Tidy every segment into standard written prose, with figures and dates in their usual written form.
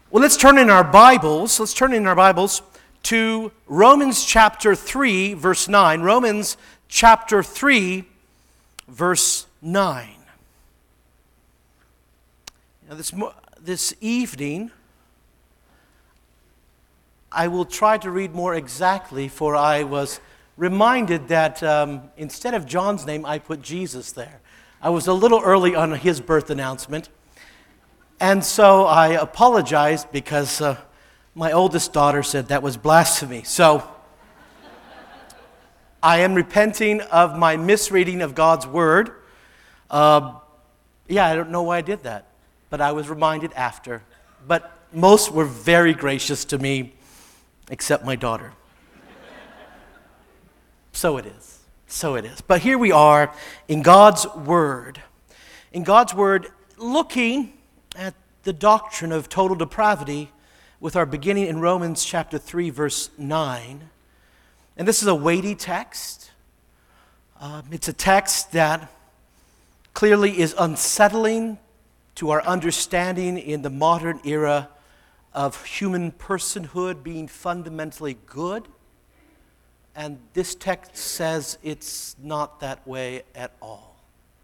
Well, let's turn in our Bibles. Let's turn in our Bibles to Romans chapter 3, verse 9. Romans chapter 3, verse 9. Now, this evening, I will try to read more exactly, for I was reminded that instead of John's name, I put Jesus there. I was a little early on his birth announcement. And so I apologized because my oldest daughter said that was blasphemy. So I am repenting of my misreading of God's word. I don't know why I did that, but I was reminded after. But most were very gracious to me, except my daughter. So it is. So it is. But here we are in God's word. In God's word, looking at the doctrine of total depravity with our beginning in Romans chapter 3, verse 9. And this is a weighty text. It's a text that clearly is unsettling to our understanding in the modern era of human personhood being fundamentally good. And this text says it's not that way at all.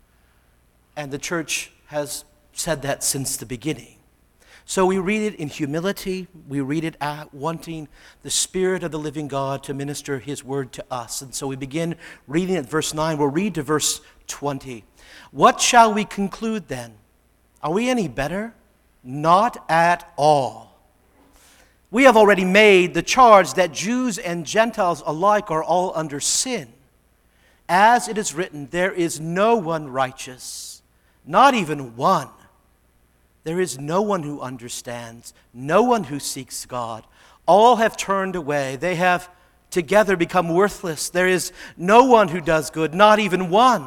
And the church has said that since the beginning. So we read it in humility. We read it wanting the Spirit of the living God to minister His word to us. And so we begin reading at verse 9. We'll read to verse 20. What shall we conclude then? Are we any better? Not at all. We have already made the charge that Jews and Gentiles alike are all under sin. As it is written, there is no one righteous, not even one. There is no one who understands, no one who seeks God. All have turned away. They have together become worthless. There is no one who does good, not even one.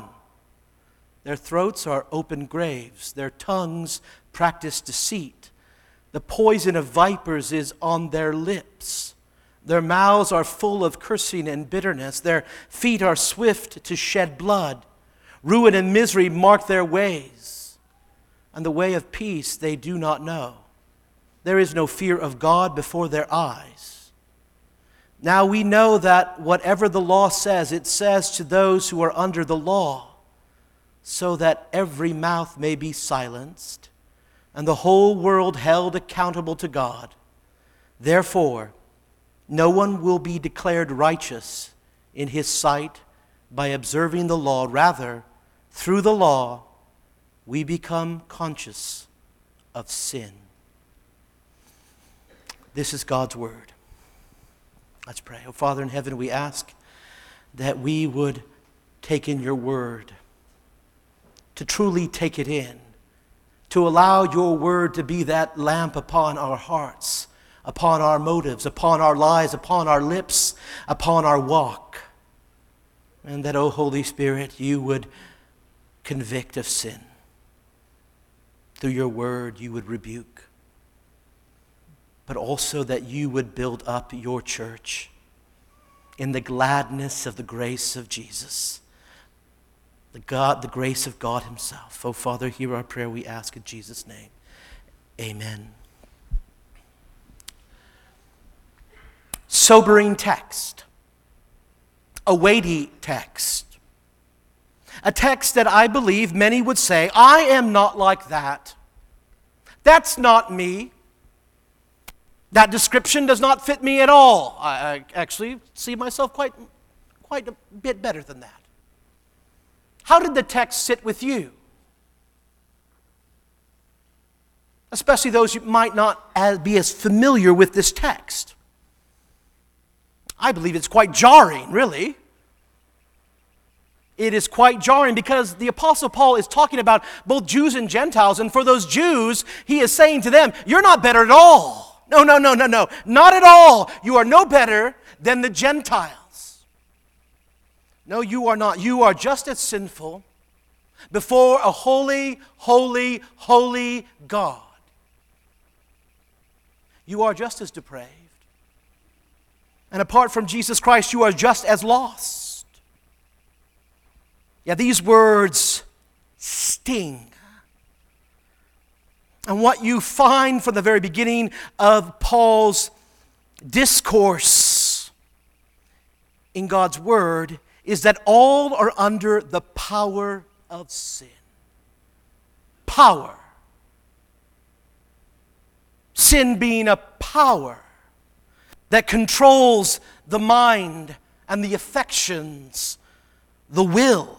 Their throats are open graves. Their tongues practice deceit. The poison of vipers is on their lips. Their mouths are full of cursing and bitterness. Their feet are swift to shed blood. Ruin and misery mark their ways. And the way of peace they do not know. There is no fear of God before their eyes. Now we know that whatever the law says, it says to those who are under the law, so that every mouth may be silenced, and the whole world held accountable to God. Therefore, no one will be declared righteous in his sight by observing the law. Rather, through the law, we become conscious of sin. This is God's word. Let's pray. Oh, Father in heaven, we ask that we would take in your word, to truly take it in, to allow your word to be that lamp upon our hearts, upon our motives, upon our lives, upon our lips, upon our walk. And that, oh Holy Spirit, you would convict of sin. Through your word, you would rebuke, but also that you would build up your church in the gladness of the grace of Jesus, the grace of God himself. Oh, Father, hear our prayer, we ask in Jesus' name. Amen. Sobering text, a weighty text. A text that I believe many would say, I am not like that. That's not me. That description does not fit me at all. I actually see myself quite a bit better than that. How did the text sit with you? Especially those who might not be as familiar with this text. I believe it's quite jarring, really. It is quite jarring because the Apostle Paul is talking about both Jews and Gentiles, and for those Jews, he is saying to them, you're not better at all. No, not at all. You are no better than the Gentiles. No, you are not. You are just as sinful before a holy, holy, holy God. You are just as depraved. And apart from Jesus Christ, you are just as lost. Yeah, these words sting. And what you find from the very beginning of Paul's discourse in God's Word is that all are under the power of sin. Power. Sin being a power that controls the mind and the affections, the will.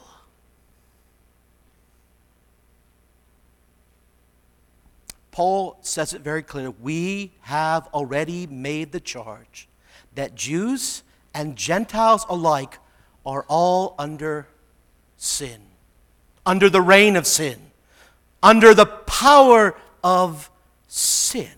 Paul says it very clear. We have already made the charge that Jews and Gentiles alike are all under sin, under the reign of sin, under the power of sin.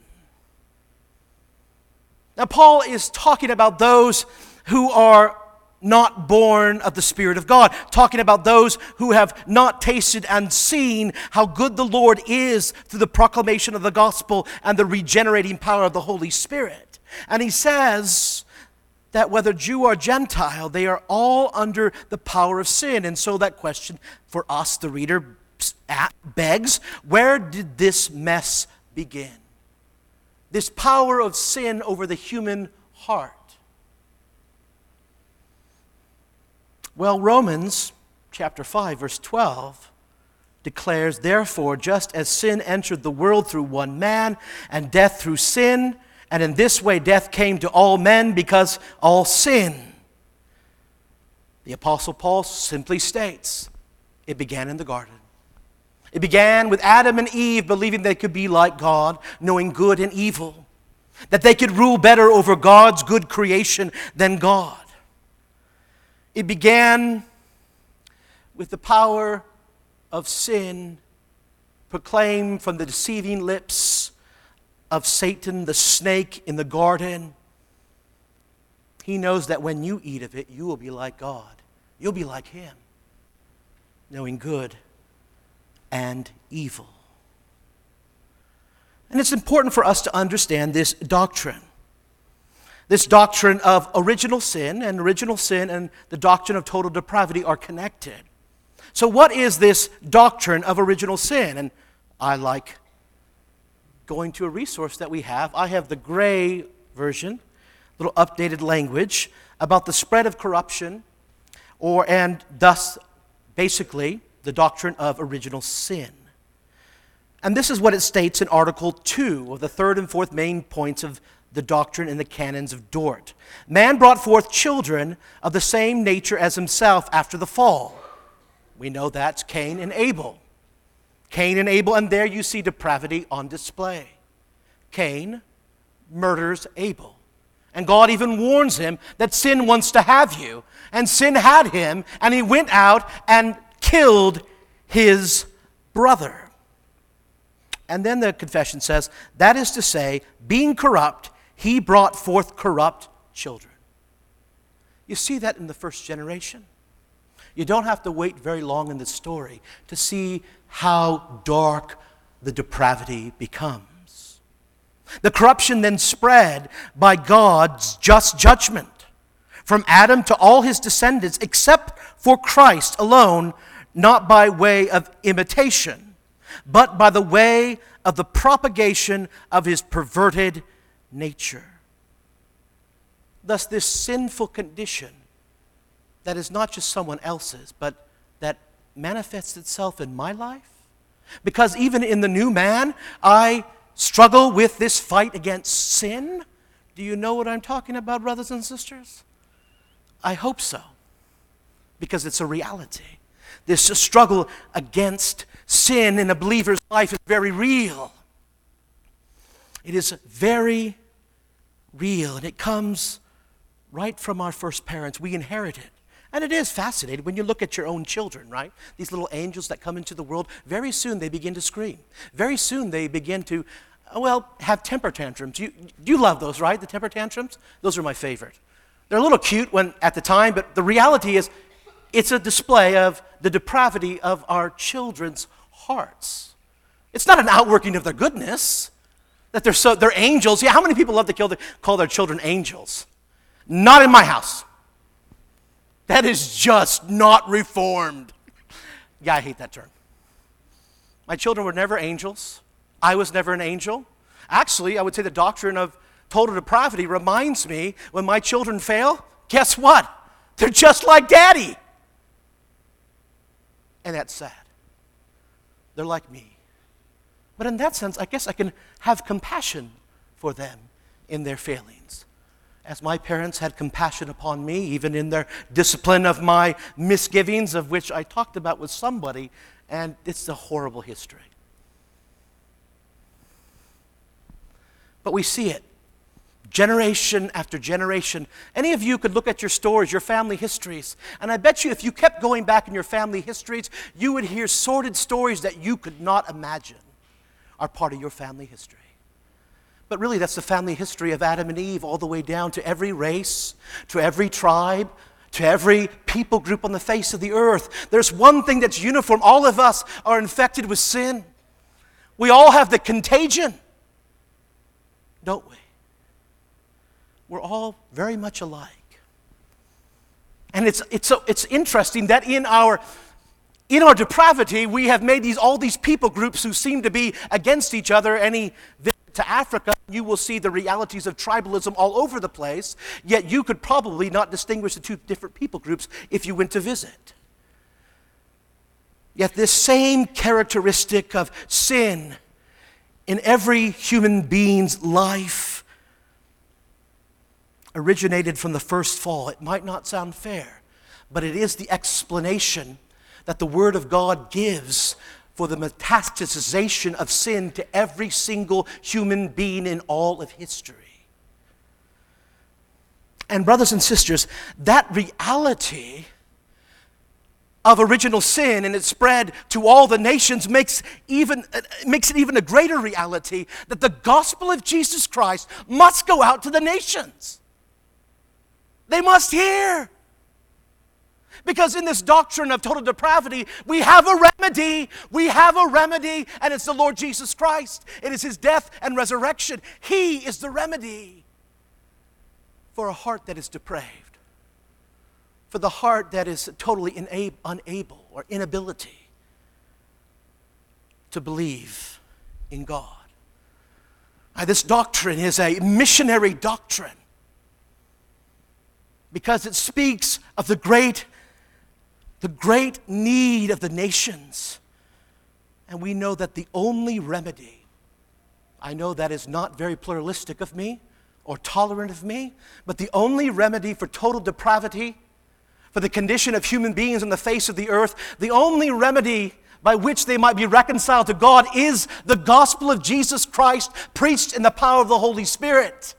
Now, Paul is talking about those who are not born of the Spirit of God, talking about those who have not tasted and seen how good the Lord is through the proclamation of the gospel and the regenerating power of the Holy Spirit. And he says that whether Jew or Gentile, they are all under the power of sin. And so that question for us, the reader, begs, where did this mess begin? This power of sin over the human heart. Well, Romans chapter 5, verse 12 declares, therefore, just as sin entered the world through one man, and death through sin, and in this way death came to all men because all sin. The Apostle Paul simply states, it began in the garden. It began with Adam and Eve believing they could be like God, knowing good and evil, that they could rule better over God's good creation than God. It began with the power of sin proclaimed from the deceiving lips of Satan, the snake in the garden. He knows that when you eat of it, you will be like God. You'll be like Him, knowing good and evil. And it's important for us to understand this doctrine. This doctrine of original sin and the doctrine of total depravity are connected. So what is this doctrine of original sin? And I like going to a resource that we have. I have the gray version, little updated language about the spread of corruption, and thus basically the doctrine of original sin. And this is what it states in Article 2 of the third and fourth main points of the doctrine in the canons of Dort. Man brought forth children of the same nature as himself after the fall. We know that's Cain and Abel. Cain and Abel, and there you see depravity on display. Cain murders Abel. And God even warns him that sin wants to have you. And sin had him, and he went out and killed his brother. And then the confession says, that is to say, being corrupt, he brought forth corrupt children. You see that in the first generation. You don't have to wait very long in the story to see how dark the depravity becomes. The corruption then spread by God's just judgment from Adam to all his descendants, except for Christ alone, not by way of imitation, but by the way of the propagation of his perverted nature. Thus, this sinful condition that is not just someone else's, but that manifests itself in my life. Because even in the new man, I struggle with this fight against sin. Do you know what I'm talking about, brothers and sisters? I hope so, because it's a reality. This struggle against sin in a believer's life is very real. It is very real, and it comes right from our first parents. We inherit it. And it is fascinating when you look at your own children, right? These little angels that come into the world, very soon they begin to scream. Very soon they begin to, have temper tantrums. You love those, right? The temper tantrums? Those are my favorite. They're a little cute at the time, but the reality is it's a display of the depravity of our children's hearts. It's not an outworking of their goodness, that they're angels. Yeah, how many people love to call their children angels? Not in my house. That is just not reformed. Yeah, I hate that term. My children were never angels. I was never an angel. Actually, I would say the doctrine of total depravity reminds me when my children fail, guess what? They're just like Daddy. And that's sad. They're like me. But in that sense, I guess I can have compassion for them in their failings. As my parents had compassion upon me, even in their discipline of my misgivings, of which I talked about with somebody, and it's a horrible history. But we see it generation after generation. Any of you could look at your stories, your family histories, and I bet you if you kept going back in your family histories, you would hear sordid stories that you could not imagine are part of your family history. But really, that's the family history of Adam and Eve, all the way down to every race, to every tribe, to every people group on the face of the earth. There's one thing that's uniform. All of us are infected with sin. We all have the contagion, don't we? We're all very much alike. And it's interesting that in our depravity, we have made all these people groups who seem to be against each other. Any visit to Africa, you will see the realities of tribalism all over the place, yet you could probably not distinguish the two different people groups if you went to visit. Yet this same characteristic of sin in every human being's life originated from the first fall. It might not sound fair, but it is the explanation that the Word of God gives for the metastasization of sin to every single human being in all of history. And brothers and sisters, that reality of original sin and its spread to all the nations makes it even a greater reality that the gospel of Jesus Christ must go out to the nations. They must hear. Because in this doctrine of total depravity, we have a remedy. We have a remedy, and it's the Lord Jesus Christ. It is His death and resurrection. He is the remedy for a heart that is depraved, for the heart that is totally unable or inability to believe in God. Now, this doctrine is a missionary doctrine because it speaks of the great need of the nations. And we know that the only remedy, I know that is not very pluralistic of me or tolerant of me, but the only remedy for total depravity, for the condition of human beings on the face of the earth, the only remedy by which they might be reconciled to God is the gospel of Jesus Christ preached in the power of the Holy Spirit.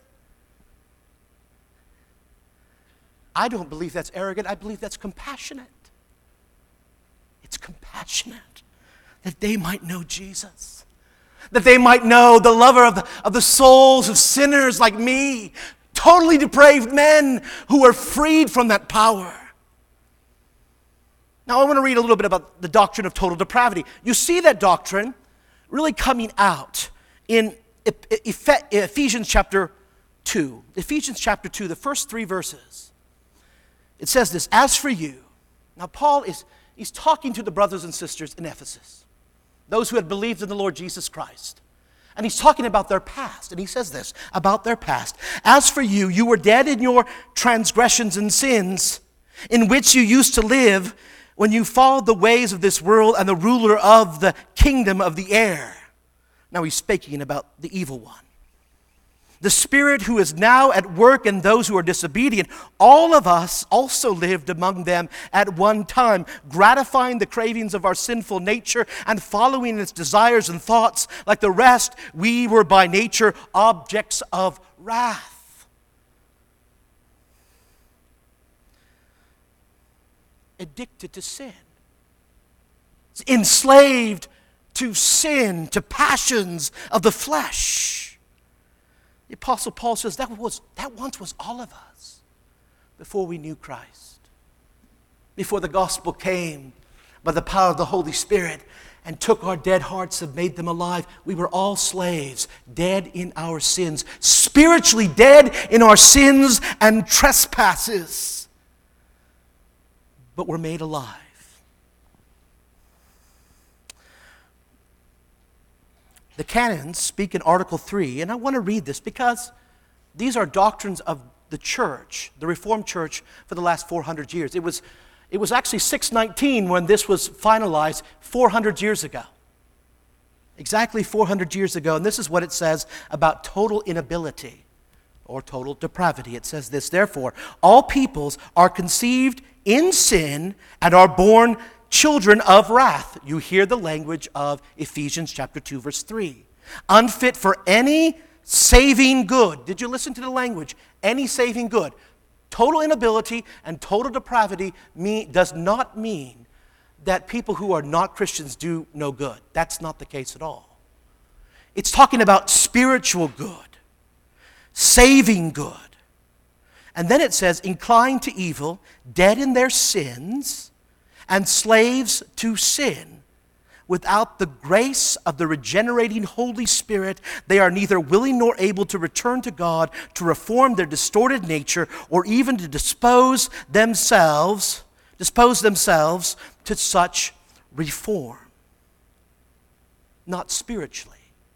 I don't believe that's arrogant. I believe that's compassionate. It's compassionate that they might know Jesus, that they might know the lover of the souls of sinners like me, totally depraved men who are freed from that power. Now I want to read a little bit about the doctrine of total depravity. You see that doctrine really coming out in Ephesians chapter 2. Ephesians chapter 2, the first 3 verses. It says this, as for you. Now Paul he's talking to the brothers and sisters in Ephesus, those who had believed in the Lord Jesus Christ. And he's talking about their past. And he says this about their past. As for you, you were dead in your transgressions and sins, in which you used to live when you followed the ways of this world and the ruler of the kingdom of the air. Now he's speaking about the evil one. The spirit who is now at work in those who are disobedient. All of us also lived among them at one time, gratifying the cravings of our sinful nature and following its desires and thoughts. Like the rest, we were by nature objects of wrath. Addicted to sin. Enslaved to sin, to passions of the flesh. The Apostle Paul says that once was all of us before we knew Christ. Before the gospel came by the power of the Holy Spirit and took our dead hearts and made them alive. We were all slaves, dead in our sins, spiritually dead in our sins and trespasses, but were made alive. The canons speak in Article 3, and I want to read this because these are doctrines of the church, the Reformed Church, for the last 400 years. It was actually 619 when this was finalized 400 years ago. Exactly 400 years ago, and this is what it says about total inability or total depravity. It says this, therefore, all peoples are conceived in sin and are born children of wrath. You hear the language of Ephesians chapter 2, verse 3. Unfit for any saving good. Did you listen to the language? Any saving good. Total inability and total depravity does not mean that people who are not Christians do no good. That's not the case at all. It's talking about spiritual good, saving good. And then it says, inclined to evil, dead in their sins, and slaves to sin. Without the grace of the regenerating Holy Spirit, they are neither willing nor able to return to God, to reform their distorted nature, or even to dispose themselves to such reform. Not spiritually.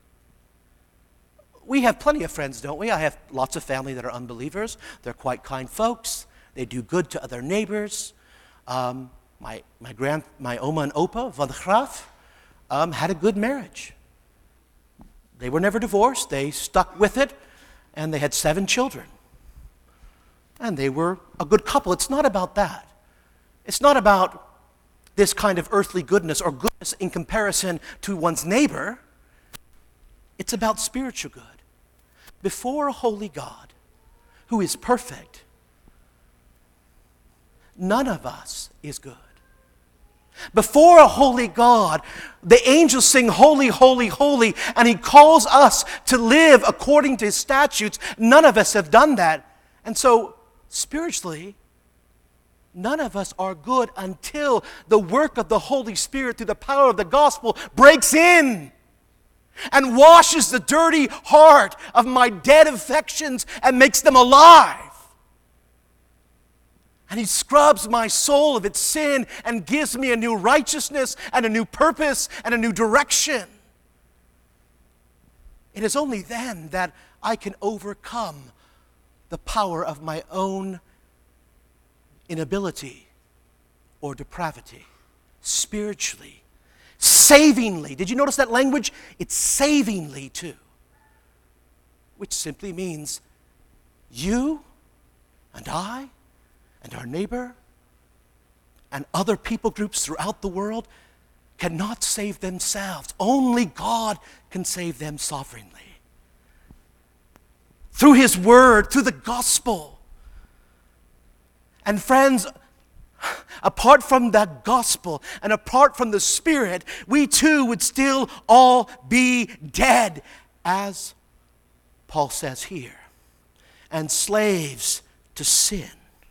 We have plenty of friends, don't we? I have lots of family that are unbelievers. They're quite kind folks. They do good to other neighbors. My Oma and Opa, Van de Graaf, had a good marriage. They were never divorced. They stuck with it, and they had 7 children. And they were a good couple. It's not about that. It's not about this kind of earthly goodness or goodness in comparison to one's neighbor. It's about spiritual good. Before a holy God who is perfect, none of us is good. Before a holy God, the angels sing, holy, holy, holy, and he calls us to live according to his statutes. None of us have done that. And so, spiritually, none of us are good until the work of the Holy Spirit through the power of the gospel breaks in and washes the dirty heart of my dead affections and makes them alive. And he scrubs my soul of its sin and gives me a new righteousness and a new purpose and a new direction. It is only then that I can overcome the power of my own inability or depravity, spiritually, savingly. Did you notice that language? It's savingly too, which simply means you and I and our neighbor and other people groups throughout the world cannot save themselves. Only God can save them sovereignly. Through his word, through the gospel. And friends, apart from that gospel and apart from the Spirit, we too would still all be dead, as Paul says here, and slaves to sin.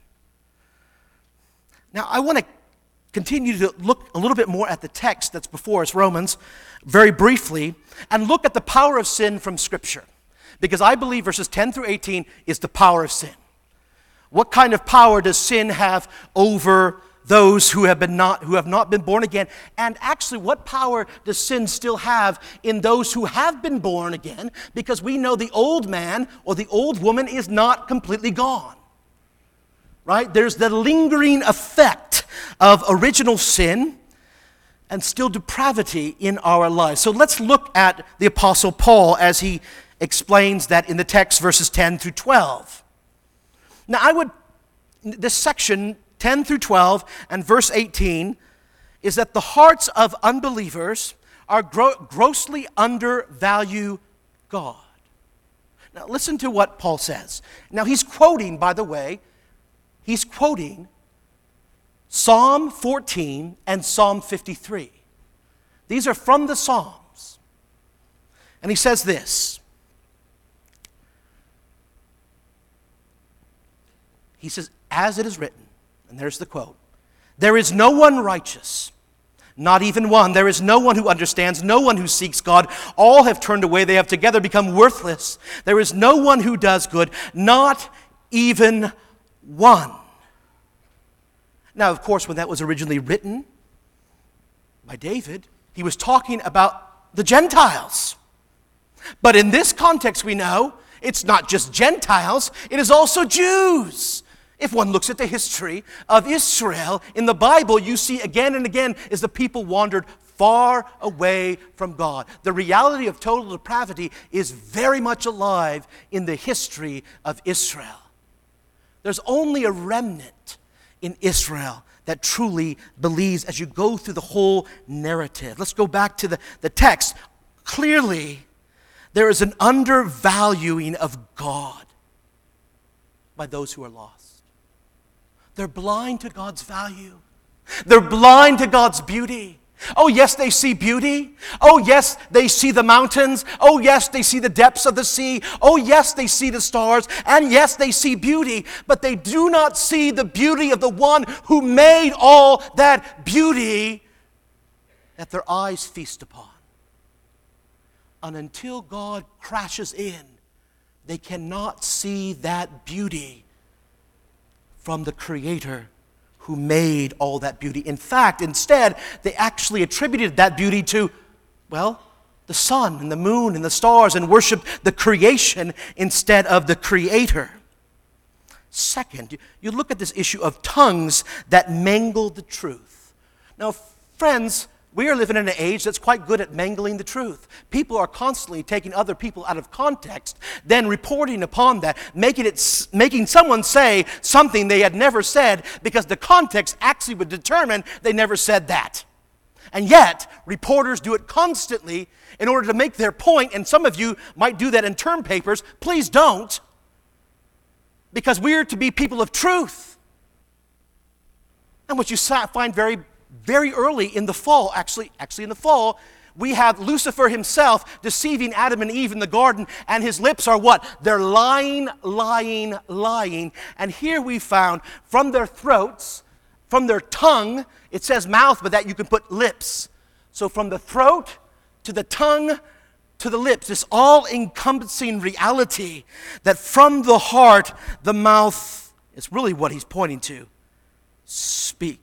Now, I want to continue to look a little bit more at the text that's before us, Romans, very briefly, and look at the power of sin from Scripture. Because I believe verses 10 through 18 is the power of sin. What kind of power does sin have over those who have not been born again? And actually, what power does sin still have in those who have been born again? Because we know the old man or the old woman is not completely gone. Right? There's the lingering effect of original sin and still depravity in our lives. So let's look at the Apostle Paul as he explains that in the text, verses 10 through 12. Now, this section, 10 through 12 and verse 18, is that the hearts of unbelievers are grossly undervalue God. Now, listen to what Paul says. Now, he's quoting, by the way, Psalm 14 and Psalm 53. These are from the Psalms. And he says this. He says, as it is written, and there's the quote, there is no one righteous, not even one. There is no one who understands, no one who seeks God. All have turned away. They have together become worthless. There is no one who does good, not even one. Now, of course, when that was originally written by David, he was talking about the Gentiles. But in this context, we know it's not just Gentiles, it is also Jews. If one looks at the history of Israel in the Bible, you see again and again as the people wandered far away from God. The reality of total depravity is very much alive in the history of Israel. There's only a remnant in Israel that truly believes as you go through the whole narrative. Let's go back to the text. Clearly, there is an undervaluing of God by those who are lost. They're blind to God's value. They're blind to God's beauty. Oh, yes, they see beauty. Oh, yes, they see the mountains. Oh, yes, they see the depths of the sea. Oh, yes, they see the stars. And yes, they see beauty. But they do not see the beauty of the one who made all that beauty that their eyes feast upon. And until God crashes in, they cannot see that beauty from the Creator who made all that beauty. In fact, instead, they actually attributed that beauty to, well, the sun and the moon and the stars and worshiped the creation instead of the Creator. Second, you look at this issue of tongues that mangle the truth. Now, friends, we are living in an age that's quite good at mangling the truth. People are constantly taking other people out of context, then reporting upon that, making someone say something they had never said because the context actually would determine they never said that. And yet, reporters do it constantly in order to make their point, and some of you might do that in term papers. Please don't, because we're to be people of truth. And what you find very early in the fall, actually in the fall, we have Lucifer himself deceiving Adam and Eve in the garden, and his lips are what? They're lying. And here we found from their throats, from their tongue, it says mouth, but that you can put lips. So from the throat to the tongue to the lips, this all-encompassing reality that from the heart, the mouth is really what he's pointing to, speaks.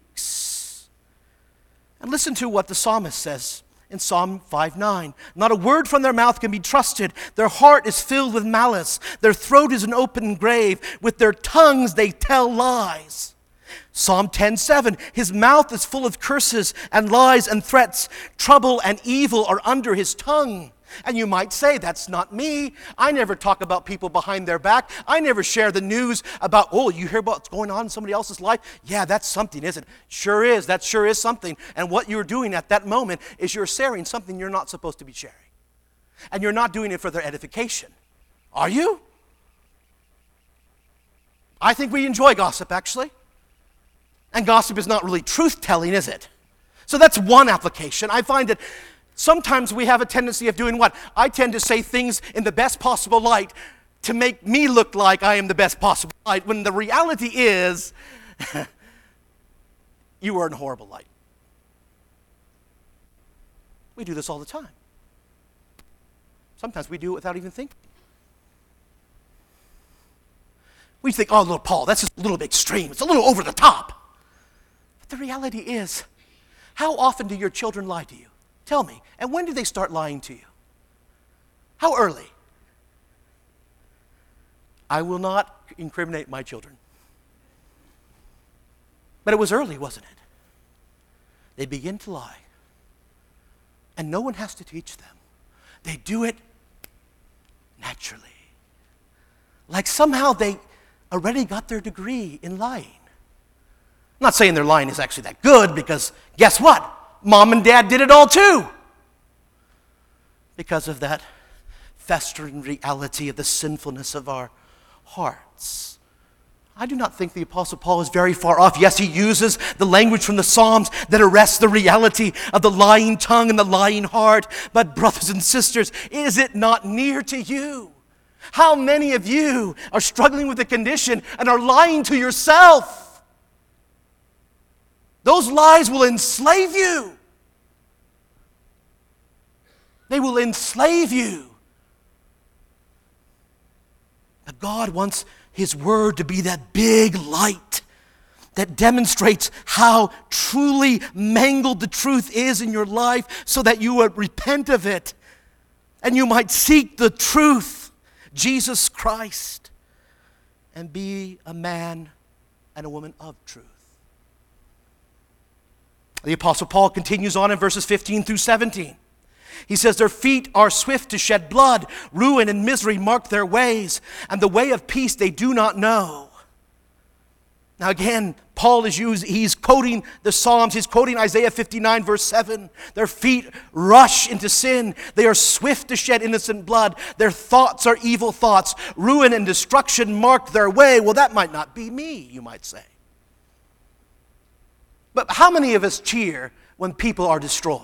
And listen to what the psalmist says in Psalm 5:9. Not a word from their mouth can be trusted. Their heart is filled with malice. Their throat is an open grave. With their tongues they tell lies. Psalm 10:7. His mouth is full of curses and lies and threats. Trouble and evil are under his tongue. And you might say, that's not me. I never talk about people behind their back. I never share the news about, oh, you hear about what's going on in somebody else's life? Yeah, that's something, isn't it? Sure is. That sure is something. And what you're doing at that moment is you're sharing something you're not supposed to be sharing. And you're not doing it for their edification. Are you? I think we enjoy gossip, actually. And gossip is not really truth-telling, is it? So that's one application. I find that sometimes we have a tendency of doing what? I tend to say things in the best possible light to make me look like I am the best possible light, when the reality is you are in horrible light. We do this all the time. Sometimes we do it without even thinking. We think, oh, little Paul, that's just a little bit extreme. It's a little over the top. But the reality is, how often do your children lie to you? Tell me. And when do they start lying to you? How early? I will not incriminate my children. But it was early, wasn't it? They begin to lie. And no one has to teach them. They do it naturally. Like somehow they already got their degree in lying. I'm not saying their lying is actually that good, because guess what? Mom and Dad did it all too. Because of that festering reality of the sinfulness of our hearts. I do not think the Apostle Paul is very far off. Yes, he uses the language from the Psalms that arrests the reality of the lying tongue and the lying heart. But brothers and sisters, is it not near to you? How many of you are struggling with the condition and are lying to yourself? Those lies will enslave you. They will enslave you. But God wants His Word to be that big light that demonstrates how truly mangled the truth is in your life, so that you would repent of it, and you might seek the truth, Jesus Christ, and be a man and a woman of truth. The Apostle Paul continues on in verses 15 through 17. He says, their feet are swift to shed blood, ruin and misery mark their ways, and the way of peace they do not know. Now again, Paul he's quoting the Psalms. He's quoting Isaiah 59 verse 7. Their feet rush into sin. They are swift to shed innocent blood. Their thoughts are evil thoughts. Ruin and destruction mark their way. Well, that might not be me, you might say. But how many of us cheer when people are destroyed?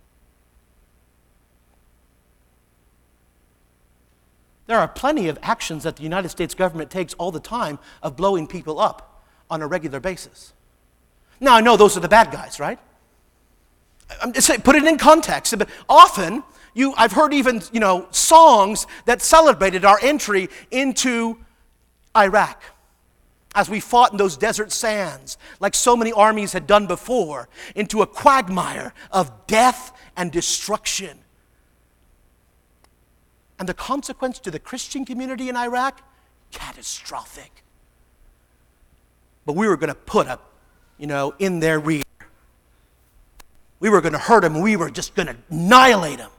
There are plenty of actions that the United States government takes all the time of blowing people up on a regular basis. Now, I know those are the bad guys, right? I'm just saying, put it in context. But often, I've heard even, songs that celebrated our entry into Iraq as we fought in those desert sands, like so many armies had done before, into a quagmire of death and destruction. And the consequence to the Christian community in Iraq, catastrophic. But we were going to put up, in their rear. We were going to hurt them. We were just going to annihilate them.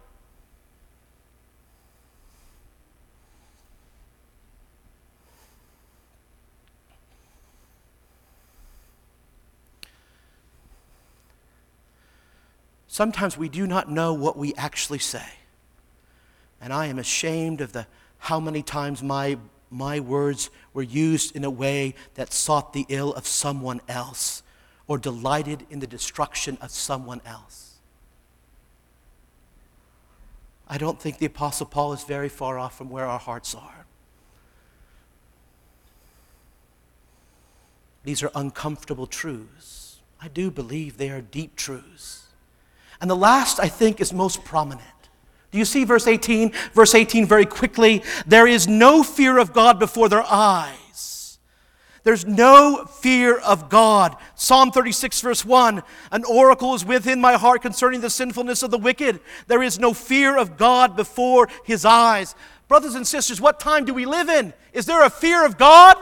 Sometimes we do not know what we actually say. And I am ashamed of how many times my words were used in a way that sought the ill of someone else or delighted in the destruction of someone else. I don't think the Apostle Paul is very far off from where our hearts are. These are uncomfortable truths. I do believe they are deep truths. And the last, I think, is most prominent. Do you see verse 18? Verse 18 very quickly. There is no fear of God before their eyes. There's no fear of God. Psalm 36 verse 1. An oracle is within my heart concerning the sinfulness of the wicked. There is no fear of God before his eyes. Brothers and sisters, what time do we live in? Is there a fear of God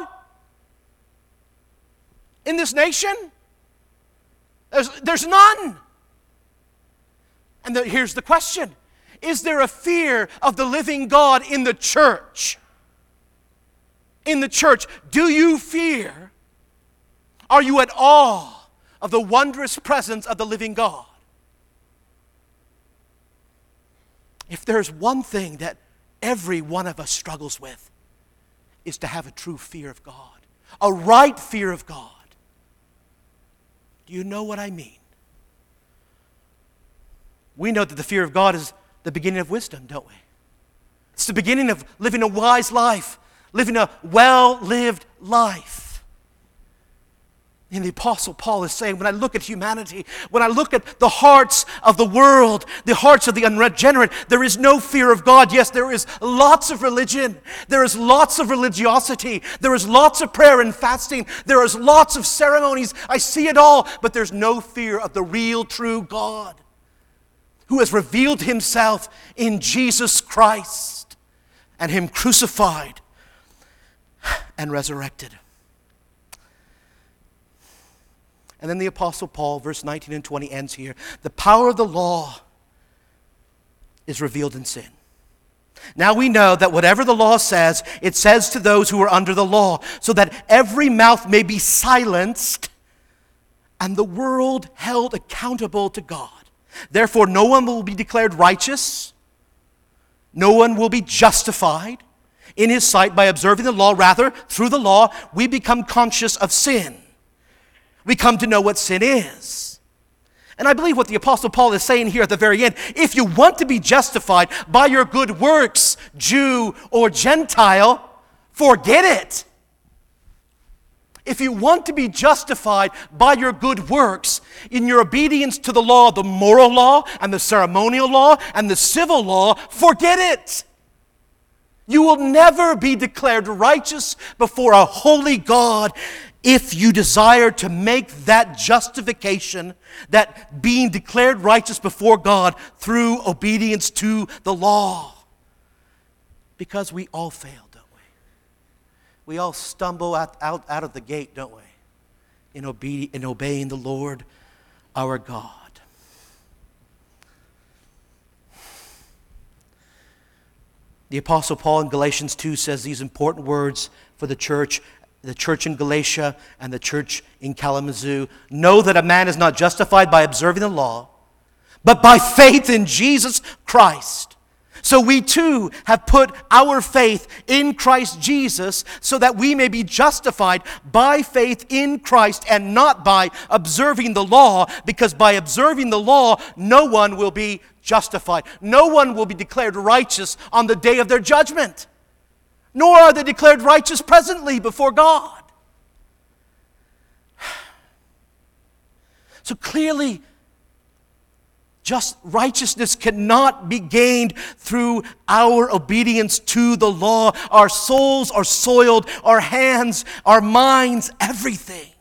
in this nation? There's none. And here's the question. Is there a fear of the living God in the church? In the church, do you fear? Are you at awe of the wondrous presence of the living God? If there's one thing that every one of us struggles with, is to have a true fear of God, a right fear of God. Do you know what I mean? We know that the fear of God is the beginning of wisdom, don't we? It's the beginning of living a wise life, living a well-lived life. And the Apostle Paul is saying, when I look at humanity, when I look at the hearts of the world, the hearts of the unregenerate, there is no fear of God. Yes, there is lots of religion. There is lots of religiosity. There is lots of prayer and fasting. There is lots of ceremonies. I see it all, but there's no fear of the real, true God, who has revealed himself in Jesus Christ and him crucified and resurrected. And then the Apostle Paul, verse 19 and 20 ends here. The power of the law is revealed in sin. Now we know that whatever the law says, it says to those who are under the law, so that every mouth may be silenced and the world held accountable to God. Therefore, no one will be declared righteous. No one will be justified in his sight by observing the law. Rather, through the law, we become conscious of sin. We come to know what sin is. And I believe what the Apostle Paul is saying here at the very end, if you want to be justified by your good works, Jew or Gentile, forget it. If you want to be justified by your good works in your obedience to the law, the moral law and the ceremonial law and the civil law, forget it. You will never be declared righteous before a holy God if you desire to make that justification, that being declared righteous before God through obedience to the law. Because we all fail, don't we? We all stumble out of the gate, don't we? In obeying the Lord our God. The Apostle Paul in Galatians 2 says these important words for the church in Galatia and the church in Kalamazoo. Know that a man is not justified by observing the law, but by faith in Jesus Christ. So we too have put our faith in Christ Jesus so that we may be justified by faith in Christ and not by observing the law, because by observing the law, no one will be justified. No one will be declared righteous on the day of their judgment, nor are they declared righteous presently before God. So clearly, just righteousness cannot be gained through our obedience to the law. Our souls are soiled, our hands, our minds, everything.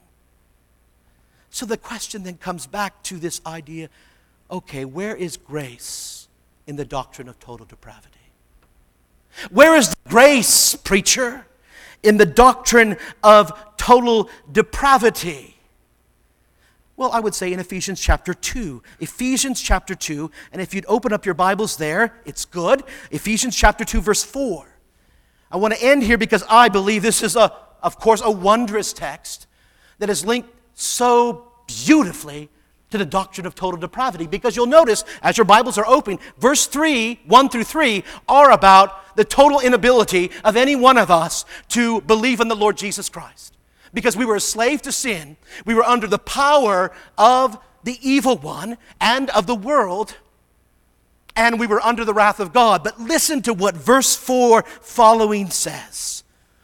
So the question then comes back to this idea, okay, where is grace in the doctrine of total depravity? Where is grace, preacher, in the doctrine of total depravity? Well, I would say in Ephesians chapter 2. Ephesians chapter 2, and if you'd open up your Bibles there, it's good. Ephesians chapter 2, verse 4. I want to end here because I believe this is, of course, a wondrous text that is linked so beautifully to the doctrine of total depravity. Because you'll notice, as your Bibles are open, verse 3, 1 through 3, are about the total inability of any one of us to believe in the Lord Jesus Christ. Because we were a slave to sin, we were under the power of the evil one and of the world, and we were under the wrath of God. But listen to what verse 4 following says.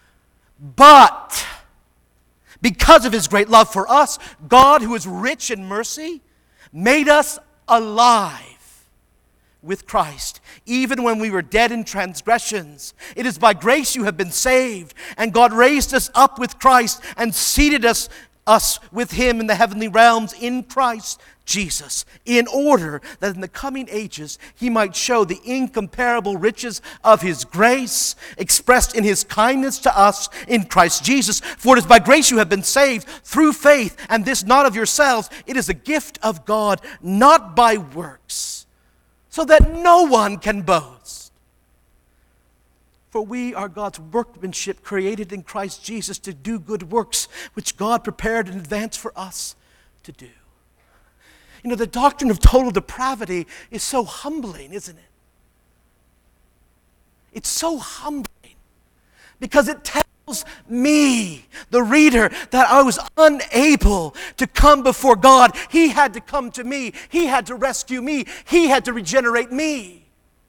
But because of his great love for us, God, who is rich in mercy, made us alive with Christ, even when we were dead in transgressions. It is by grace you have been saved, and God raised us up with Christ and seated us with him in the heavenly realms in Christ Jesus, in order that in the coming ages he might show the incomparable riches of his grace expressed in his kindness to us in Christ Jesus. For it is by grace you have been saved through faith, and this not of yourselves. It is a gift of God, not by works, so that no one can boast. For we are God's workmanship, created in Christ Jesus to do good works, which God prepared in advance for us to do. You know, the doctrine of total depravity is so humbling, isn't it? It's so humbling because it tells me, the reader, that I was unable to come before God. He had to come to me. He had to rescue me. He had to regenerate me.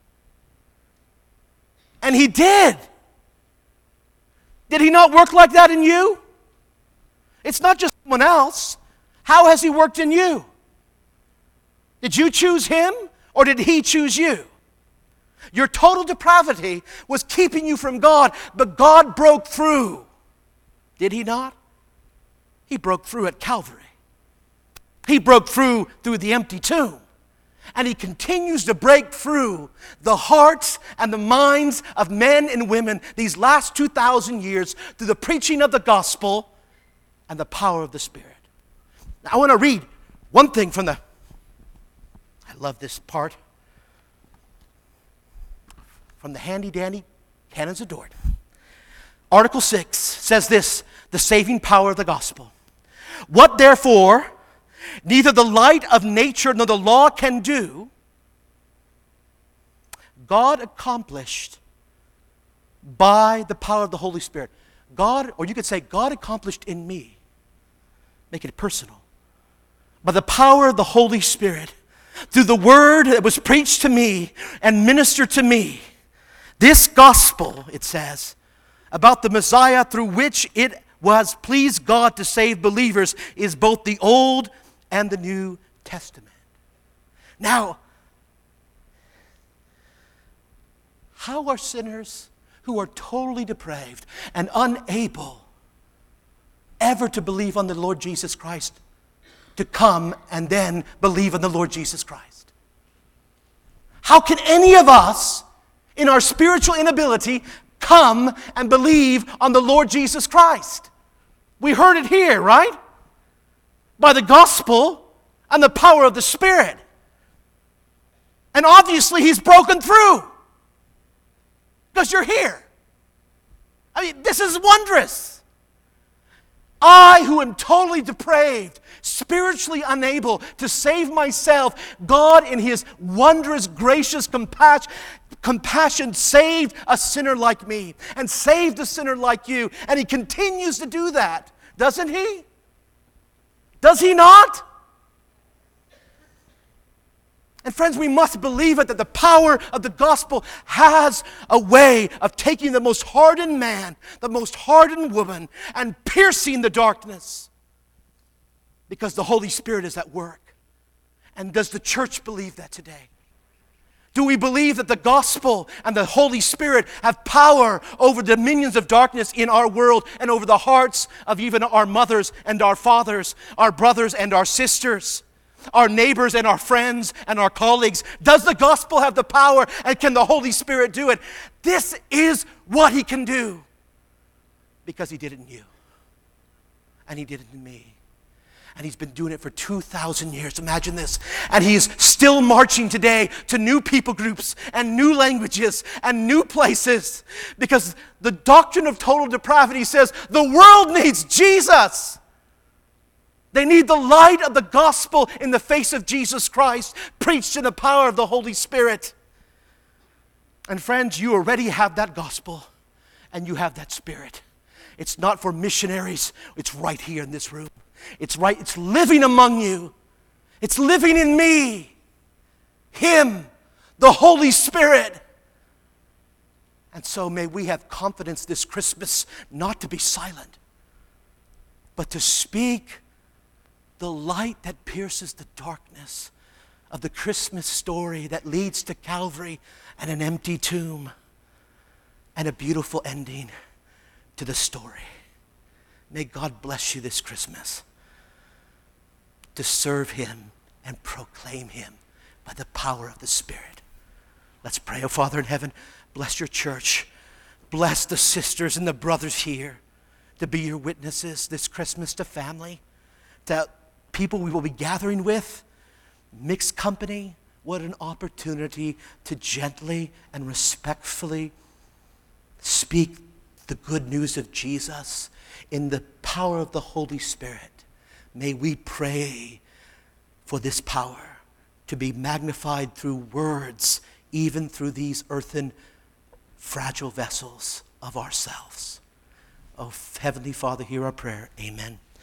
And he did. Did he not work like that in you? It's not just someone else. How has he worked in you? Did you choose him, or did he choose you? Your total depravity was keeping you from God, but God broke through. Did he not? He broke through at Calvary. He broke through the empty tomb. And he continues to break through the hearts and the minds of men and women these last 2,000 years through the preaching of the gospel and the power of the Spirit. Now, I want to read one thing from I love this part, from the handy-dandy Canons Adored. Article 6 says this, the saving power of the gospel. What therefore neither the light of nature nor the law can do, God accomplished by the power of the Holy Spirit. God, or you could say, God accomplished in me. Make it personal. By the power of the Holy Spirit, through the word that was preached to me and ministered to me, this gospel, it says, about the Messiah through which it was pleased God to save believers, is both the Old and the New Testament. Now, how are sinners who are totally depraved and unable ever to believe on the Lord Jesus Christ to come and then believe in the Lord Jesus Christ? How can any of us in our spiritual inability, come and believe on the Lord Jesus Christ. We heard it here, right? By the gospel and the power of the Spirit. And obviously He's broken through because you're here. I mean, this is wondrous. I, who am totally depraved, spiritually unable to save myself, God in His wondrous, gracious compassion saved a sinner like me and saved a sinner like you. And He continues to do that, doesn't He? Does He not? And friends, we must believe it, that the power of the gospel has a way of taking the most hardened man, the most hardened woman, and piercing the darkness. Because the Holy Spirit is at work. And does the church believe that today? Do we believe that the gospel and the Holy Spirit have power over the dominions of darkness in our world and over the hearts of even our mothers and our fathers, our brothers and our sisters, our neighbors and our friends and our colleagues? Does the gospel have the power, and can the Holy Spirit do it? This is what He can do because He did it in you and He did it in me. And He's been doing it for 2,000 years. Imagine this. And He's still marching today to new people groups and new languages and new places, because the doctrine of total depravity says the world needs Jesus. They need the light of the gospel in the face of Jesus Christ, preached in the power of the Holy Spirit. And friends, you already have that gospel and you have that Spirit. It's not for missionaries. It's right here in this room. It's living among you. It's living in me. Him, the Holy Spirit. And so may we have confidence this Christmas not to be silent, but to speak the light that pierces the darkness of the Christmas story that leads to Calvary and an empty tomb and a beautiful ending to the story. May God bless you this Christmas to serve Him and proclaim Him by the power of the Spirit. Let's pray. Oh, Father in heaven, bless your church. Bless the sisters and the brothers here to be your witnesses this Christmas to family, to people we will be gathering with, mixed company. What an opportunity to gently and respectfully speak the good news of Jesus in the power of the Holy Spirit. May we pray for this power to be magnified through words, even through these earthen, fragile vessels of ourselves. Oh, Heavenly Father, hear our prayer. Amen.